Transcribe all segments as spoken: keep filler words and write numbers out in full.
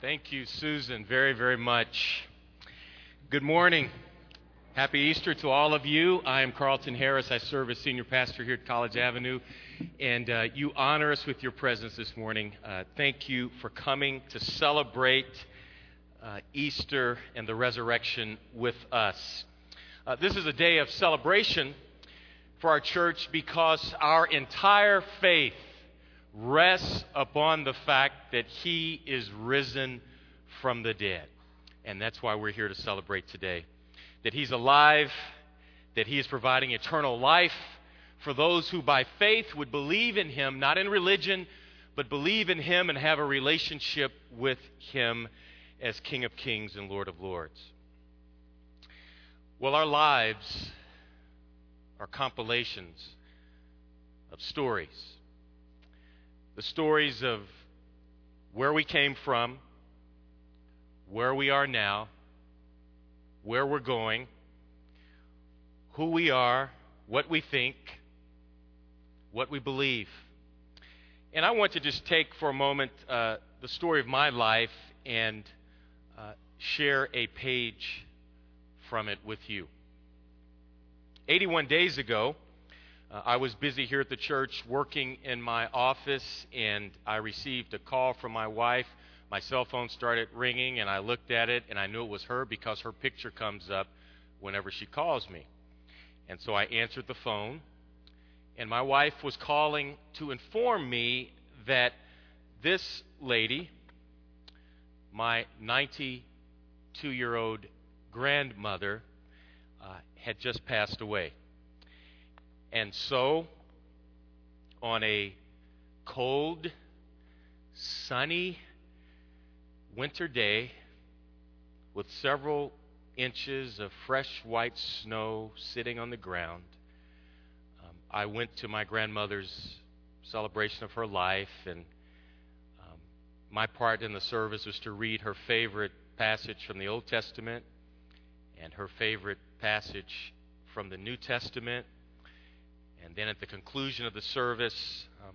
Thank you, Susan, very, very much. Good morning. Happy Easter to all of you. I am Carlton Harris. I serve as senior pastor here at College Avenue, and uh, you honor us with your presence this morning. Uh, thank you for coming to celebrate uh, Easter and the resurrection with us. Uh, this is a day of celebration for our church because our entire faith rests upon the fact that He is risen from the dead. And that's why we're here to celebrate today. That He's alive, that He is providing eternal life for those who by faith would believe in Him, not in religion, but believe in Him and have a relationship with Him as King of Kings and Lord of Lords. Well, our lives are compilations of stories. The stories of where we came from, where we are now, where we're going, who we are, what we think, what we believe. And I want to just take for a moment uh, the story of my life and uh, share a page from it with you. eighty-one days ago, uh, I was busy here at the church working in my office, and I received a call from my wife. My cell phone started ringing, and I looked at it, and I knew it was her because her picture comes up whenever she calls me. And so I answered the phone, and my wife was calling to inform me that this lady, my ninety-two-year-old grandmother, uh, had just passed away. And so, on a cold, sunny winter day with several inches of fresh white snow sitting on the ground, um, I went to my grandmother's celebration of her life, and um, my part in the service was to read her favorite passage from the Old Testament and her favorite passage from the New Testament. And then at the conclusion of the service, um,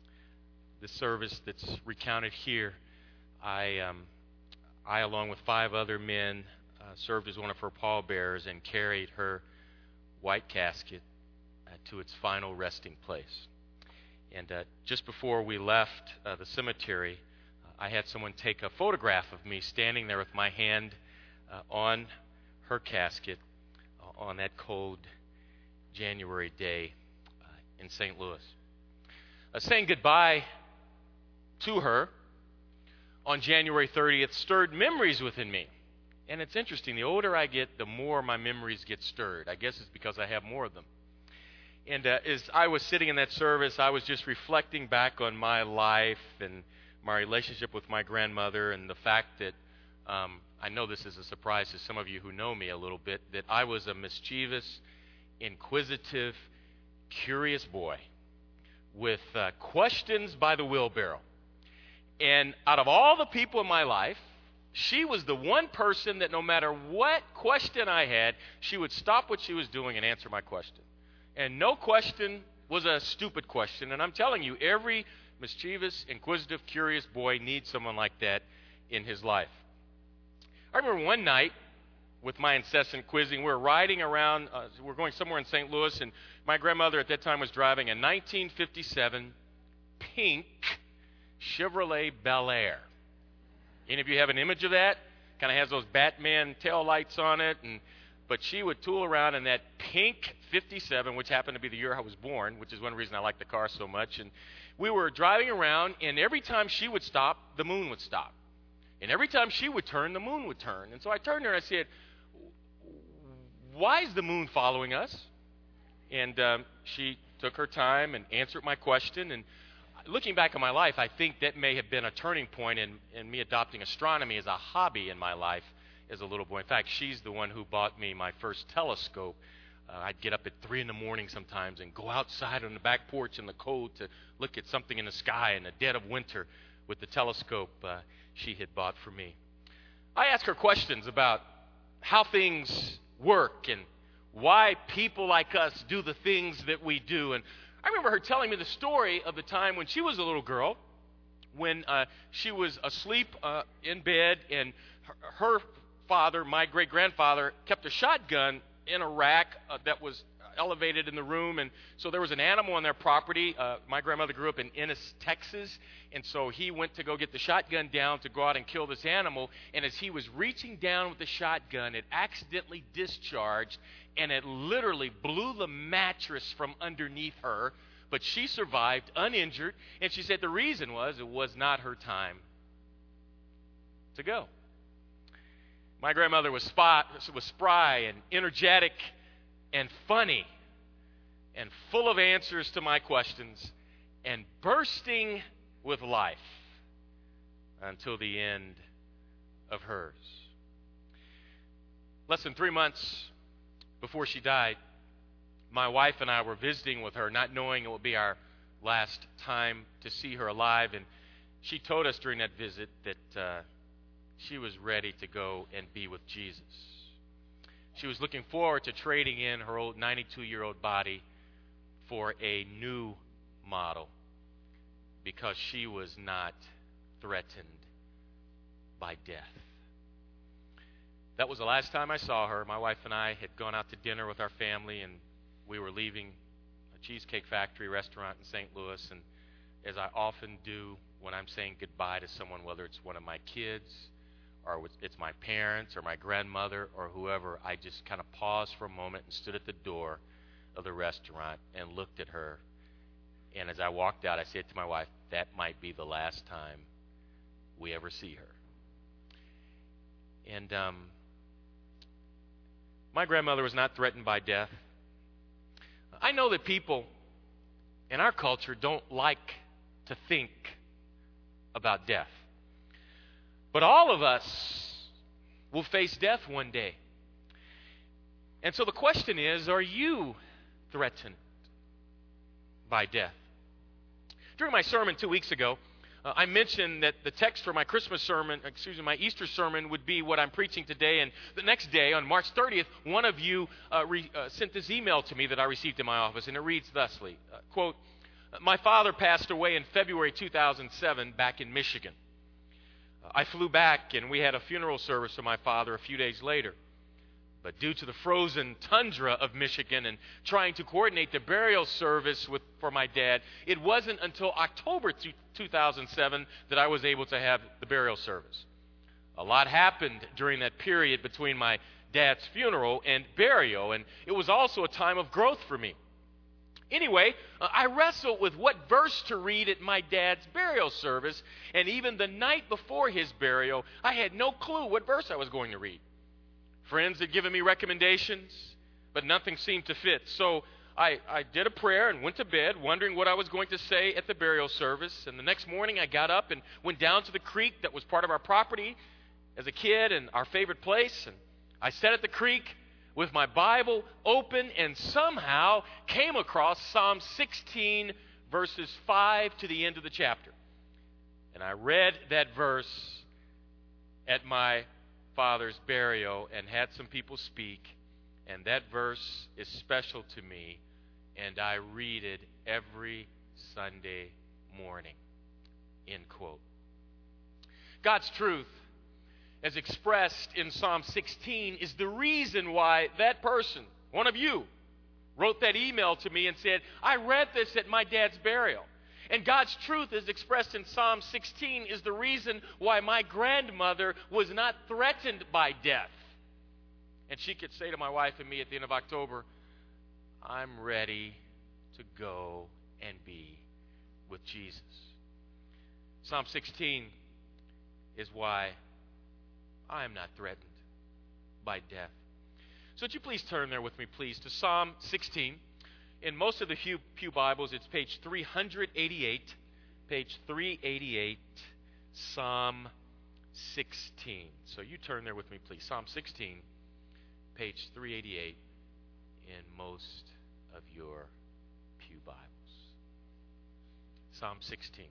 the service that's recounted here, I, um, I along with five other men, uh, served as one of her pallbearers and carried her white casket uh, to its final resting place. And uh, just before we left uh, the cemetery, uh, I had someone take a photograph of me standing there with my hand uh, on her casket uh, on that cold January day in Saint Louis. Uh, saying goodbye to her on January thirtieth stirred memories within me. And it's interesting, the older I get, the more my memories get stirred. I guess it's because I have more of them. And uh, as I was sitting in that service, I was just reflecting back on my life and my relationship with my grandmother, and the fact that, um, I know this is a surprise to some of you who know me a little bit, that I was a mischievous, inquisitive, curious boy with uh, questions by the wheelbarrow. And out of all the people in my life, she was the one person that no matter what question I had, she would stop what she was doing and answer my question. And no question was a stupid question. And I'm telling you, every mischievous, inquisitive, curious boy needs someone like that in his life. I remember one night, with my incessant quizzing, we were riding around, uh, we we're going somewhere in Saint Louis, and my grandmother at that time was driving a nineteen fifty-seven pink Chevrolet Bel Air. Any of you have an image of that? Kind of has those Batman tail lights on it, and but she would tool around in that pink fifty-seven, which happened to be the year I was born, which is one reason I like the car so much. And we were driving around, and every time she would stop, the moon would stop. And every time she would turn, the moon would turn. And so I turned to her and I said, "Why is the moon following us?" And um, she took her time and answered my question. And looking back on my life, I think that may have been a turning point in, in me adopting astronomy as a hobby in my life as a little boy. In fact, she's the one who bought me my first telescope. Uh, I'd get up at three in the morning sometimes and go outside on the back porch in the cold to look at something in the sky in the dead of winter with the telescope uh, she had bought for me. I asked her questions about how things work and why people like us do the things that we do. And I remember her telling me the story of the time when she was a little girl when uh, she was asleep uh, in bed, and her, her father, my great-grandfather, kept a shotgun in a rack uh, that was elevated in the room, and so there was an animal on their property. Uh, my grandmother grew up in Ennis, Texas, and so he went to go get the shotgun down to go out and kill this animal, and as he was reaching down with the shotgun, it accidentally discharged, and it literally blew the mattress from underneath her, but she survived uninjured, and she said the reason was it was not her time to go. My grandmother was, spot, was spry and energetic and funny and full of answers to my questions and bursting with life until the end of hers. Less than three months before she died, my wife and I were visiting with her, not knowing it would be our last time to see her alive, and she told us during that visit that uh, she was ready to go and be with Jesus. She was looking forward to trading in her old ninety-two-year-old body for a new model because she was not threatened by death. That was the last time I saw her. My wife and I had gone out to dinner with our family, and we were leaving a Cheesecake Factory restaurant in Saint Louis. And as I often do when I'm saying goodbye to someone, whether it's one of my kids or it's my parents or my grandmother or whoever, I just kind of paused for a moment and stood at the door of the restaurant and looked at her. And as I walked out, I said to my wife, that might be the last time we ever see her. And um, my grandmother was not threatened by death. I know that people in our culture don't like to think about death. But all of us will face death one day. And so the question is, are you threatened by death? During my sermon two weeks ago, uh, I mentioned that the text for my Christmas sermon, excuse me, my Easter sermon would be what I'm preaching today. And the next day, on March thirtieth, one of you uh, re, uh, sent this email to me that I received in my office, and it reads thusly, uh, quote, "My father passed away in February two thousand seven back in Michigan. I flew back, and we had a funeral service for my father a few days later. But due to the frozen tundra of Michigan and trying to coordinate the burial service with, for my dad, it wasn't until October two thousand seven that I was able to have the burial service. A lot happened during that period between my dad's funeral and burial, and it was also a time of growth for me. Anyway, uh, I wrestled with what verse to read at my dad's burial service, and even the night before his burial, I had no clue what verse I was going to read. Friends had given me recommendations, but nothing seemed to fit. So I, I did a prayer and went to bed, wondering what I was going to say at the burial service. And the next morning, I got up and went down to the creek that was part of our property as a kid and our favorite place. And I sat at the creek with my Bible open and somehow came across Psalm sixteen, verses five to the end of the chapter. And I read that verse at my father's burial and had some people speak, and that verse is special to me, and I read it every Sunday morning, end quote. God's truth, as expressed in Psalm sixteen, is the reason why that person, one of you, wrote that email to me and said, I read this at my dad's burial. And God's truth, as expressed in Psalm sixteen, is the reason why my grandmother was not threatened by death. And she could say to my wife and me at the end of October, I'm ready to go and be with Jesus. Psalm sixteen is why I am not threatened by death. So would you please turn there with me, please, to Psalm sixteen. In most of the Pew, Pew Bibles, it's page three eighty-eight. Page three eighty-eight, Psalm sixteen. So you turn there with me, please. Psalm sixteen, page three eighty-eight in most of your Pew Bibles. Psalm sixteen.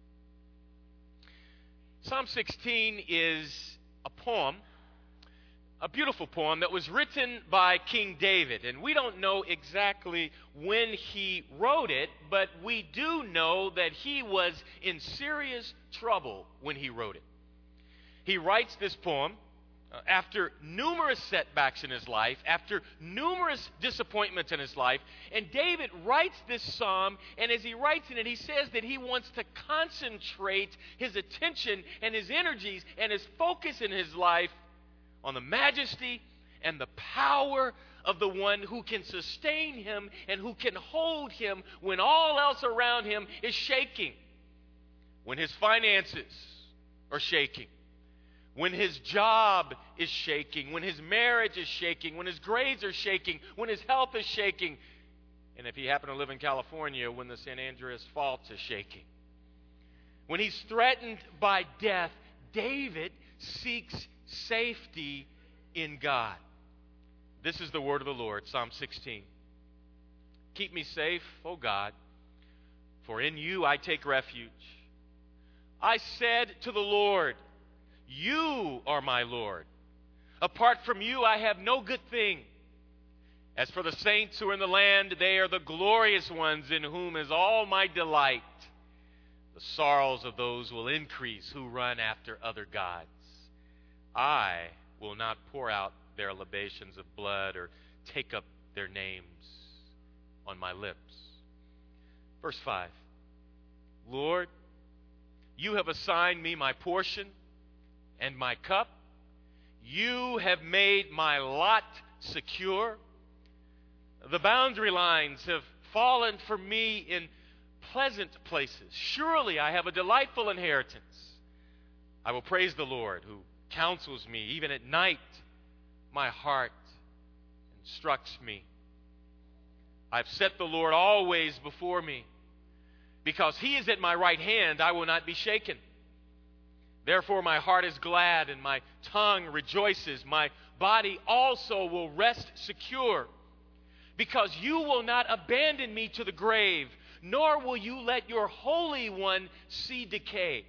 Psalm sixteen is a poem a beautiful poem that was written by King David. And we don't know exactly when he wrote it, but we do know that he was in serious trouble when he wrote it. He writes this poem uh, after numerous setbacks in his life, after numerous disappointments in his life. And David writes this psalm, and as he writes in it, he says that he wants to concentrate his attention and his energies and his focus in his life on the majesty and the power of the one who can sustain him and who can hold him when all else around him is shaking. When his finances are shaking, when his job is shaking, when his marriage is shaking, when his grades are shaking, when his health is shaking, and if he happened to live in California, when the San Andreas Fault is shaking. When he's threatened by death, David seeks safety in God. This is the word of the Lord, Psalm sixteen. Keep me safe, O God, for in you I take refuge. I said to the Lord, you are my Lord. Apart from you I have no good thing. As for the saints who are in the land, they are the glorious ones in whom is all my delight. The sorrows of those will increase who run after other gods. I will not pour out their libations of blood or take up their names on my lips. Verse five. Lord, you have assigned me my portion and my cup. You have made my lot secure. The boundary lines have fallen for me in pleasant places. Surely I have a delightful inheritance. I will praise the Lord who counsels me. Even at night, my heart instructs me. I've set the Lord always before me. Because he is at my right hand, I will not be shaken. Therefore my heart is glad and my tongue rejoices. My body also will rest secure. Because you will not abandon me to the grave, nor will you let your Holy One see decay.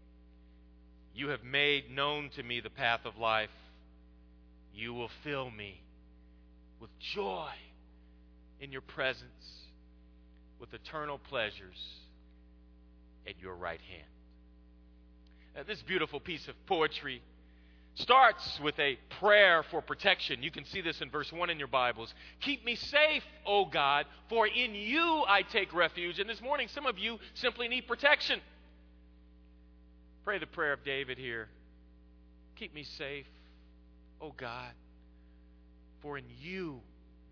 You have made known to me the path of life. You will fill me with joy in your presence, with eternal pleasures at your right hand. Now, this beautiful piece of poetry starts with a prayer for protection. You can see this in verse one in your Bibles. Keep me safe, O God, for in you I take refuge. And this morning, some of you simply need protection. Pray the prayer of David here. Keep me safe, O God, for in you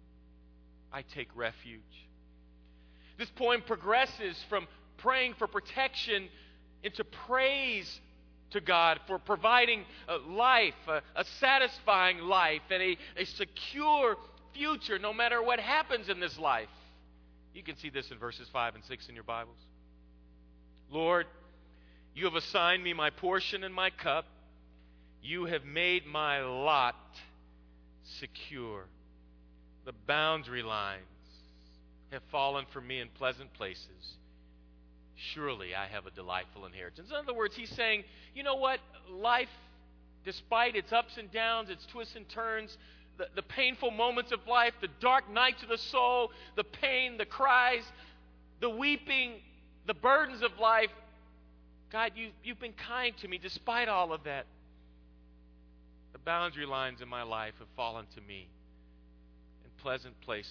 I take refuge. This poem progresses from praying for protection into praise to God for providing a life, a, a satisfying life, and a, a secure future no matter what happens in this life. You can see this in verses five and six in your Bibles. Lord, you have assigned me my portion and my cup. You have made my lot secure. The boundary lines have fallen for me in pleasant places. Surely I have a delightful inheritance. In other words, he's saying, you know what? Life, despite its ups and downs, its twists and turns, the, the painful moments of life, the dark nights of the soul, the pain, the cries, the weeping, the burdens of life, God, you, you've been kind to me despite all of that. The boundary lines in my life have fallen to me in pleasant places.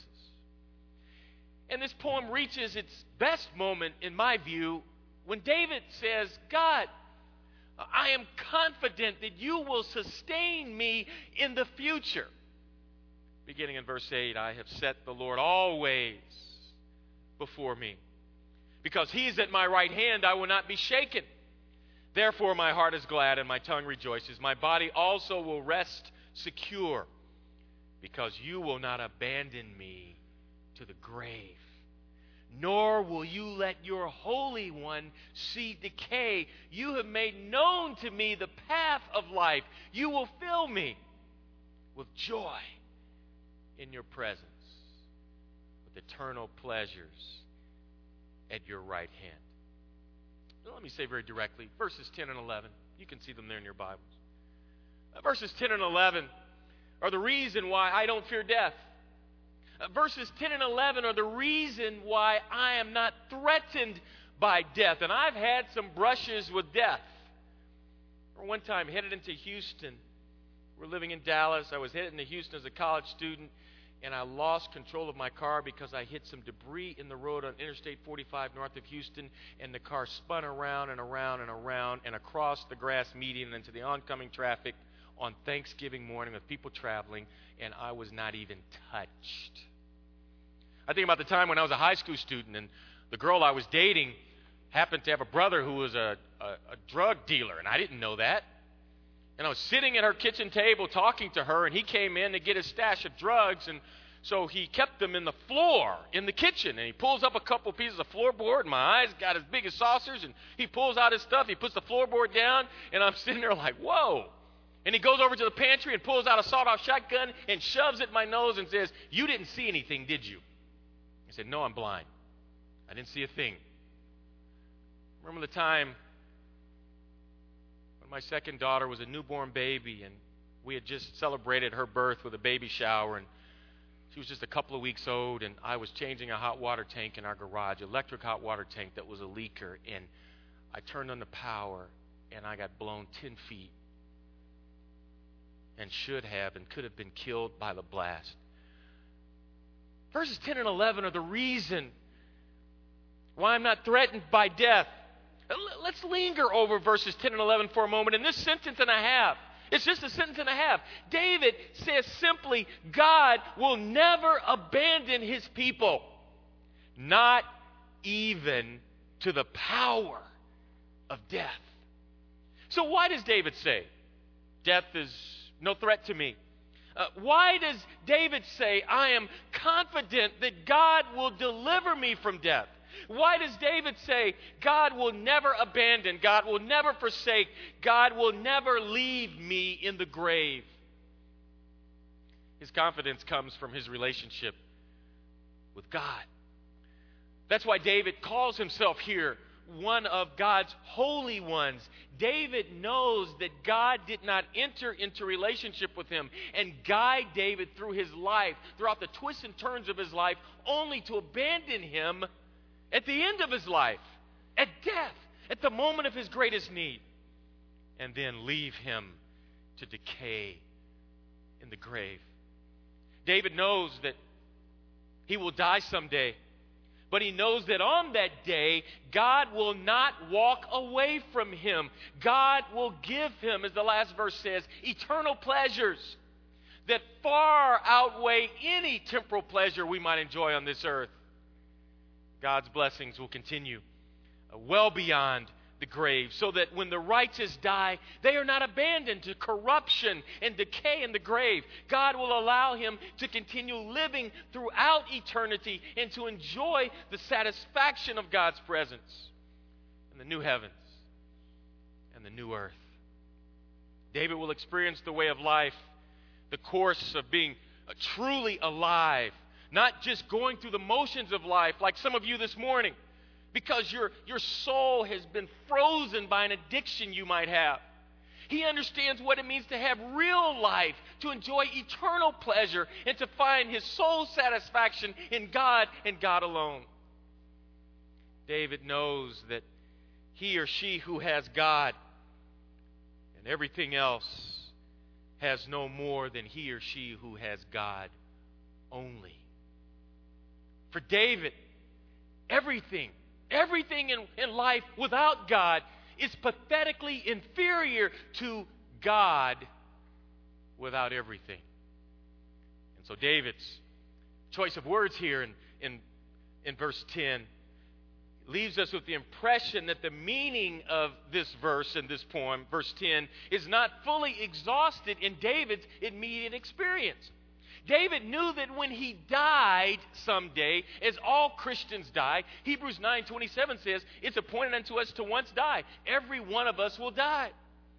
And this poem reaches its best moment, in my view, when David says, God, I am confident that you will sustain me in the future. Beginning in verse eight, I have set the Lord always before me. Because he is at my right hand, I will not be shaken. Therefore my heart is glad and my tongue rejoices. My body also will rest secure, because you will not abandon me to the grave, nor will you let your Holy One see decay. You have made known to me the path of life. You will fill me with joy in your presence, with eternal pleasures at your right hand. Now, let me say very directly, verses ten and eleven. You can see them there in your Bibles. Uh, verses ten and eleven are the reason why I don't fear death. Uh, verses ten and eleven are the reason why I am not threatened by death. And I've had some brushes with death. One time, headed into Houston. We're living in Dallas. I was headed into Houston as a college student, and I lost control of my car because I hit some debris in the road on Interstate forty-five north of Houston, and the car spun around and around and around and across the grass median into the oncoming traffic on Thanksgiving morning with people traveling, and I was not even touched. I think about the time when I was a high school student, and the girl I was dating happened to have a brother who was a, a, a drug dealer, and I didn't know that. And I was sitting at her kitchen table talking to her, and he came in to get his stash of drugs, and so he kept them in the floor in the kitchen, and he pulls up a couple pieces of floorboard, and my eyes got as big as saucers, and he pulls out his stuff, he puts the floorboard down, and I'm sitting there like, whoa. And he goes over to the pantry and pulls out a sawed-off shotgun and shoves it in my nose and says, "You didn't see anything, did you?" I said, "No, I'm blind. I didn't see a thing." Remember the time when my second daughter was a newborn baby, and we had just celebrated her birth with a baby shower, and she was just a couple of weeks old, and I was changing a hot water tank in our garage, electric hot water tank that was a leaker, and I turned on the power, and I got blown ten feet and should have and could have been killed by the blast. Verses ten and eleven are the reason why I'm not threatened by death. Let's linger over verses ten and eleven for a moment. In this sentence and a half, it's just a sentence and a half, David says simply, God will never abandon his people, not even to the power of death. So why does David say, death is no threat to me? Uh, why does David say, I am confident that God will deliver me from death? Why does David say, God will never abandon, God will never forsake, God will never leave me in the grave? His confidence comes from his relationship with God. That's why David calls himself here one of God's holy ones. David knows that God did not enter into relationship with him and guide David through his life, throughout the twists and turns of his life, only to abandon him at the end of his life, at death, at the moment of his greatest need, and then leave him to decay in the grave. David knows that he will die someday, but he knows that on that day, God will not walk away from him. God will give him, as the last verse says, eternal pleasures that far outweigh any temporal pleasure we might enjoy on this earth. God's blessings will continue uh, well beyond the grave, so that when the righteous die, they are not abandoned to corruption and decay in the grave. God will allow him to continue living throughout eternity and to enjoy the satisfaction of God's presence in the new heavens and the new earth. David will experience the way of life, the course of being uh, truly alive, not just going through the motions of life like some of you this morning, because your, your soul has been frozen by an addiction you might have. He understands what it means to have real life, to enjoy eternal pleasure, and to find his soul satisfaction in God and God alone. David knows that he or she who has God and everything else has no more than he or she who has God only. For David, everything Everything in, in life without God is pathetically inferior to God without everything. And so David's choice of words here in, in, in verse ten leaves us with the impression that the meaning of this verse and this poem, verse ten, is not fully exhausted in David's immediate experience. David knew that when he died someday, as all Christians die, Hebrews nine twenty-seven says, it's appointed unto us to once die. Every one of us will die.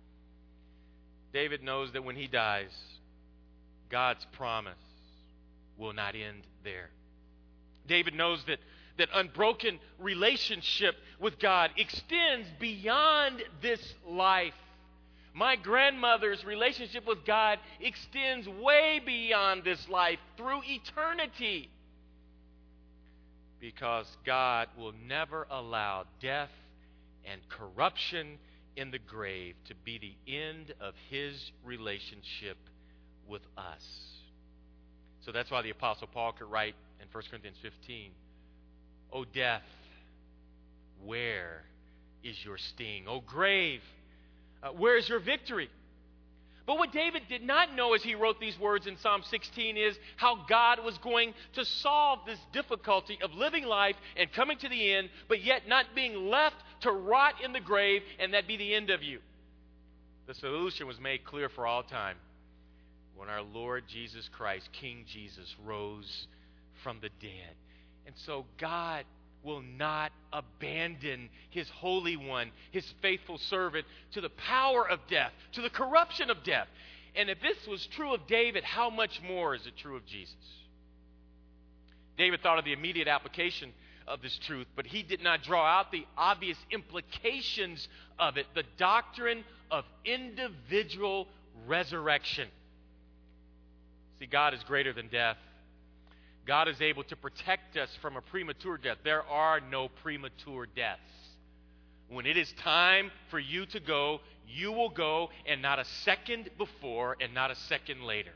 David knows that when he dies, God's promise will not end there. David knows that, that unbroken relationship with God extends beyond this life. My grandmother's relationship with God extends way beyond this life through eternity. Because God will never allow death and corruption in the grave to be the end of his relationship with us. So that's why the Apostle Paul could write in First Corinthians fifteen, O death, where is your sting? O grave, uh, where is your victory? But what David did not know as he wrote these words in Psalm sixteen is how God was going to solve this difficulty of living life and coming to the end, but yet not being left to rot in the grave and that be the end of you. The solution was made clear for all time when our Lord Jesus Christ, King Jesus, rose from the dead. And so God will not abandon his Holy One, his faithful servant, to the power of death, to the corruption of death. And if this was true of David, how much more is it true of Jesus? David thought of the immediate application of this truth, but he did not draw out the obvious implications of it, the doctrine of individual resurrection. See, God is greater than death. God is able to protect us from a premature death. There are no premature deaths. When it is time for you to go, you will go, and not a second before and not a second later.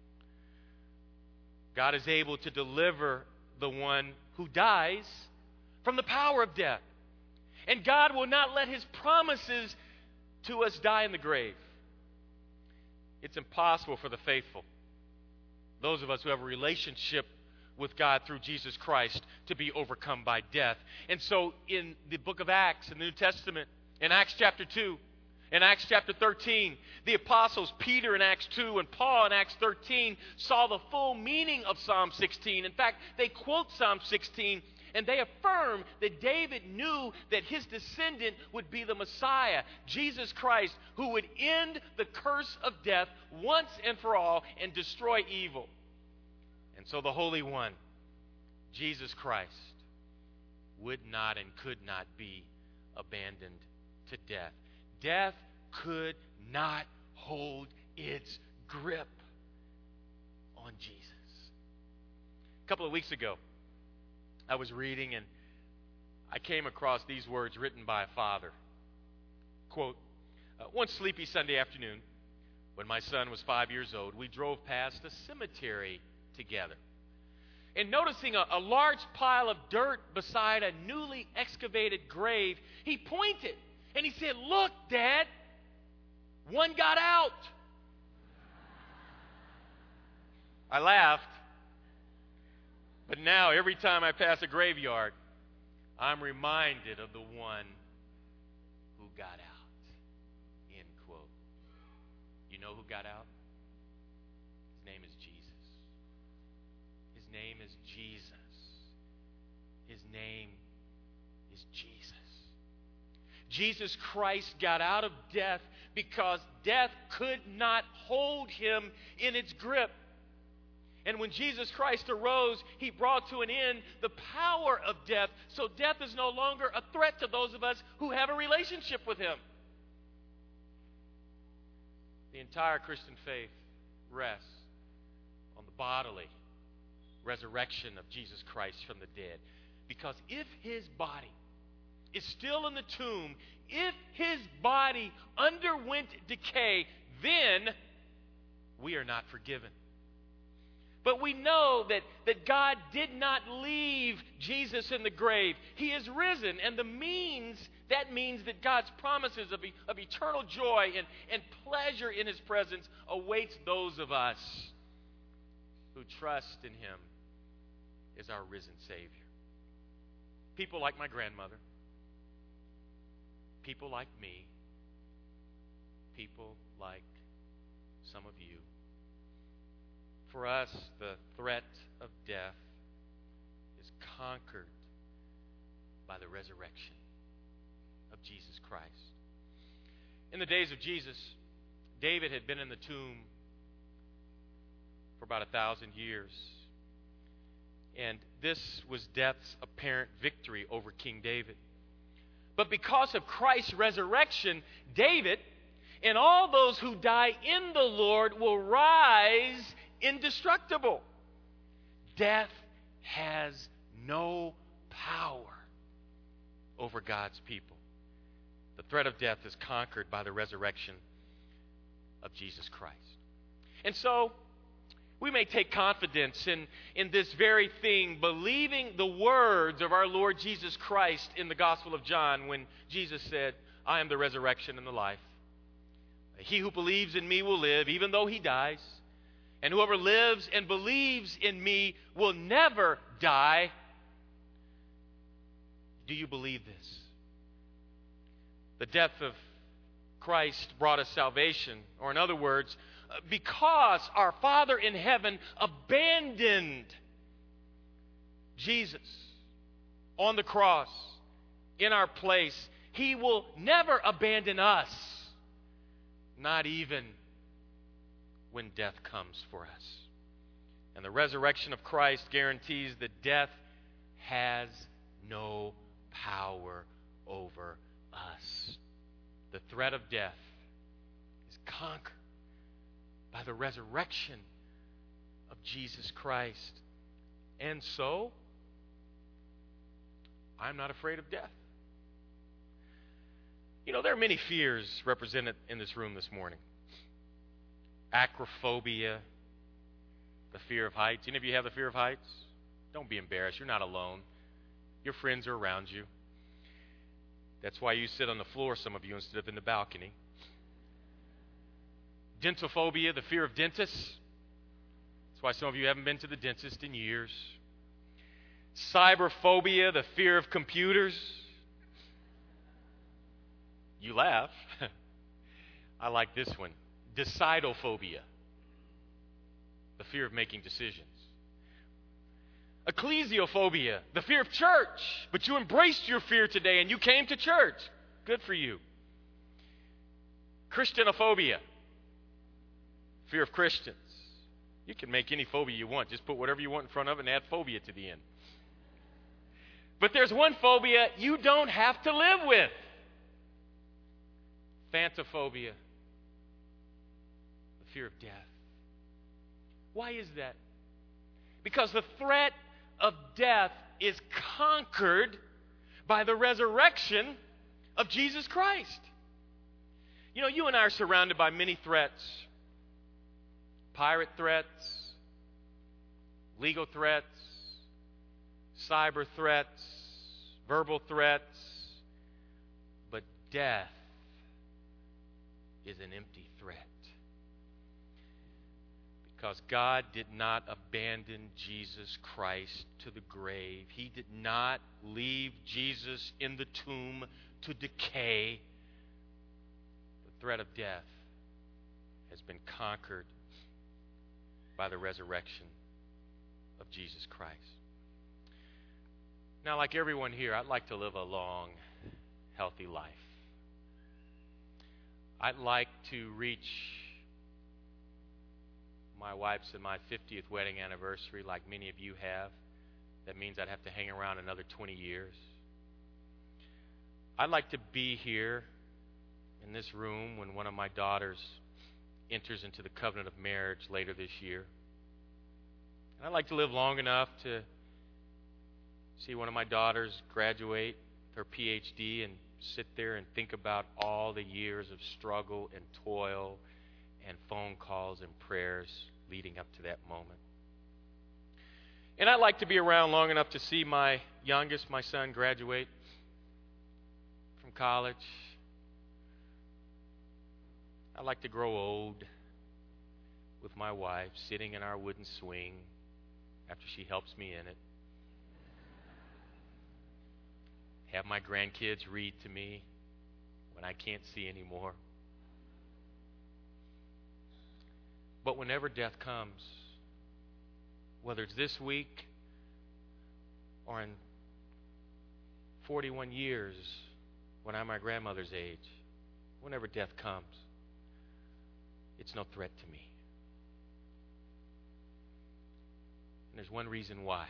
God is able to deliver the one who dies from the power of death. And God will not let his promises to us die in the grave. It's impossible for the faithful, those of us who have a relationship with God through Jesus Christ, to be overcome by death. And so in the book of Acts, in the New Testament, in Acts chapter two, in Acts chapter thirteen, the apostles Peter in Acts two and Paul in Acts thirteen saw the full meaning of Psalm sixteen. In fact, they quote Psalm sixteen and they affirm that David knew that his descendant would be the Messiah, Jesus Christ, who would end the curse of death once and for all and destroy evil. And so the Holy One, Jesus Christ, would not and could not be abandoned to death. Death could not hold its grip on Jesus. A couple of weeks ago, I was reading and I came across these words written by a father. Quote, uh, one sleepy Sunday afternoon, when my son was five years old, we drove past a cemetery together. And noticing a, a large pile of dirt beside a newly excavated grave, he pointed and he said, "Look, Dad, one got out." I laughed, but now every time I pass a graveyard, I'm reminded of the one who got out. End quote. You know who got out? His name is Jesus. His name is Jesus. His name is Jesus. Jesus Christ got out of death because death could not hold him in its grip. And when Jesus Christ arose, he brought to an end the power of death. So death is no longer a threat to those of us who have a relationship with him. The entire Christian faith rests on the bodily resurrection of Jesus Christ from the dead. Because if his body is still in the tomb, if his body underwent decay, then we are not forgiven. But we know that, that God did not leave Jesus in the grave. He is risen, and the means, that means that God's promises of, of eternal joy and, and pleasure in his presence awaits those of us who trust in him as our risen Savior. People like my grandmother, people like me, people like some of you. For us, the threat of death is conquered by the resurrection of Jesus Christ. In the days of Jesus, David had been in the tomb for about a thousand years. And this was death's apparent victory over King David. But because of Christ's resurrection, David And all those who die in the Lord will rise indestructible. Death has no power over God's people. The threat of death is conquered by the resurrection of Jesus Christ. And so, we may take confidence in, in this very thing, believing the words of our Lord Jesus Christ in the Gospel of John when Jesus said, I am the resurrection and the life. He who believes in me will live even though he dies. And whoever lives and believes in me will never die. Do you believe this? The death of Christ brought us salvation. Or in other words, because our Father in heaven abandoned Jesus on the cross in our place, He will never abandon us, not even when death comes for us. And the resurrection of Christ guarantees that death has no power over us. The threat of death is conquered by the resurrection of Jesus Christ. And so, I'm not afraid of death. You know, there are many fears represented in this room this morning. Acrophobia, the fear of heights. Any of you have the fear of heights? Don't be embarrassed. You're not alone. Your friends are around you. That's why you sit on the floor, some of you, instead of in the balcony. Dentophobia, the fear of dentists. That's why some of you haven't been to the dentist in years. Cyberphobia, the fear of computers. You laugh. I like this one. Decidophobia, the fear of making decisions. Ecclesiophobia, the fear of church. But you embraced your fear today and you came to church. Good for you. Christianophobia, fear of Christians. You can make any phobia you want. Just put whatever you want in front of it and add phobia to the end. But there's one phobia you don't have to live with. Phantophobia, the fear of death. Why is that? Because the threat of death is conquered by the resurrection of Jesus Christ. You know, you and I are surrounded by many threats. Pirate threats, legal threats, cyber threats, verbal threats. But death is an empty threat. Because God did not abandon Jesus Christ to the grave. He did not leave Jesus in the tomb to decay. The threat of death has been conquered by the resurrection of Jesus Christ. Now, like everyone here, I'd like to live a long, healthy life. I'd like to reach my wife's and my fiftieth wedding anniversary like many of you have. That means I'd have to hang around another twenty years. I'd like to be here in this room when one of my daughters enters into the covenant of marriage later this year. And I'd like to live long enough to see one of my daughters graduate her P H D and sit there and think about all the years of struggle and toil and phone calls and prayers leading up to that moment. And I'd like to be around long enough to see my youngest, my son, graduate from college. I'd like to grow old with my wife, sitting in our wooden swing after she helps me in it. Have my grandkids read to me when I can't see anymore. But whenever death comes, whether it's this week or in forty-one years when I'm my grandmother's age, whenever death comes, it's no threat to me. And there's one reason why.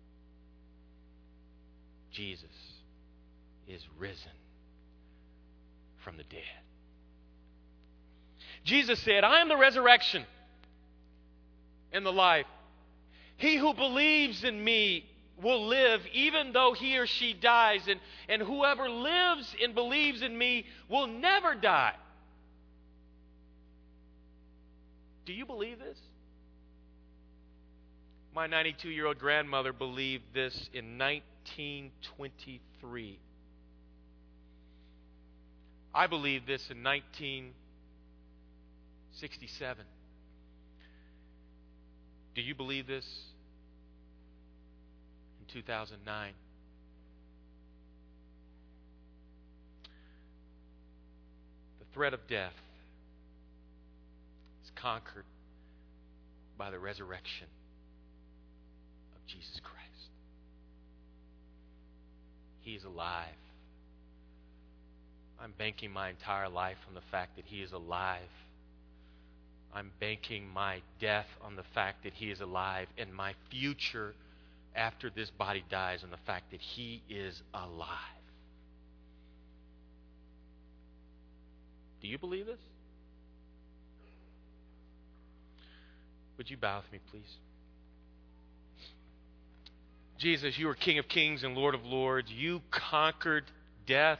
Jesus is risen from the dead. Jesus said, I am the resurrection and the life. He who believes in me will live even though he or she dies. And, and whoever lives and believes in me will never die. Do you believe this? My ninety-two-year-old grandmother believed this in nineteen twenty-three. I believed this in nineteen sixty-seven. Do you believe this in two thousand nine? The threat of death is conquered by the resurrection of Jesus Christ. He is alive. I'm banking my entire life on the fact that He is alive. I'm banking my death on the fact that He is alive, and my future after this body dies on the fact that He is alive. Do you believe this? Would you bow with me, please? Jesus, you are King of kings and Lord of lords. You conquered death.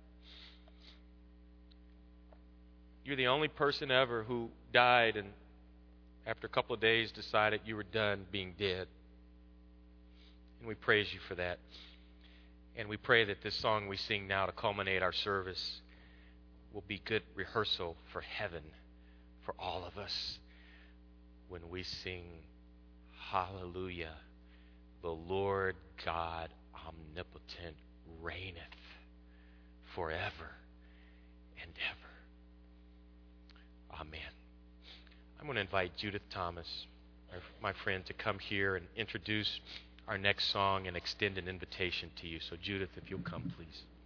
You're the only person ever who died and after a couple of days decided you were done being dead. And we praise you for that. And we pray that this song we sing now to culminate our service will be good rehearsal for heaven for all of us when we sing Hallelujah, the Lord God omnipotent reigneth forever and ever. Amen. I'm going to invite Judith Thomas, my friend, to come here and introduce our next song and extend an invitation to you. So, Judith, if you'll come, please.